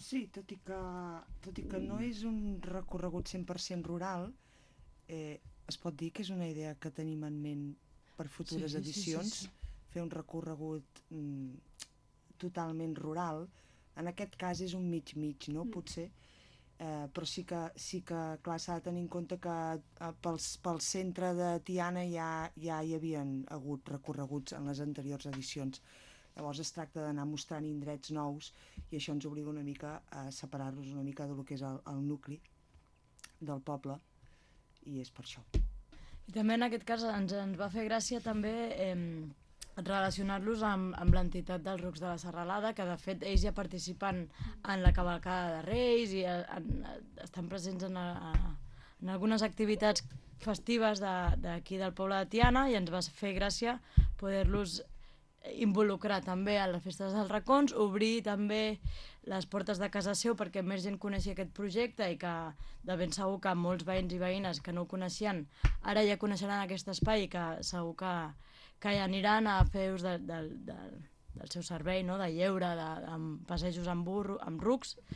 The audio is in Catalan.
Sí, tot i que no és un recorregut 100% rural, es pot dir que és una idea que tenim en ment per Sí, futures sí, sí, sí, edicions, sí. fer un recorregut totalment rural. En aquest cas és un mig-mig, no? Potser, però sí que clar, s'ha de tenir en compte que pel centre de Tiana ja hi havien hagut recorreguts en les anteriors edicions. Llavors es tracta d'anar mostrant indrets nous i això ens obliga una mica a separar-nos una mica del que és el nucli del poble, i és per això. I també en aquest cas ens va fer gràcia també relacionar-los amb l'entitat dels Rucs de la Serralada, que de fet ells ja participen en la cavalcada de Reis i estan presents en algunes activitats festives d'aquí del poble de Tiana, i ens va fer gràcia poder-los involucrar també a les festes dels racons, obrir també les portes de casa seu perquè més gent coneixi aquest projecte, i que de ben segur que molts veïns i veïnes que no ho coneixien ara ja coneixeran aquest espai, i que segur que hi aniran a fer ús del seu servei, no? De lleure, amb passejos amb rucs,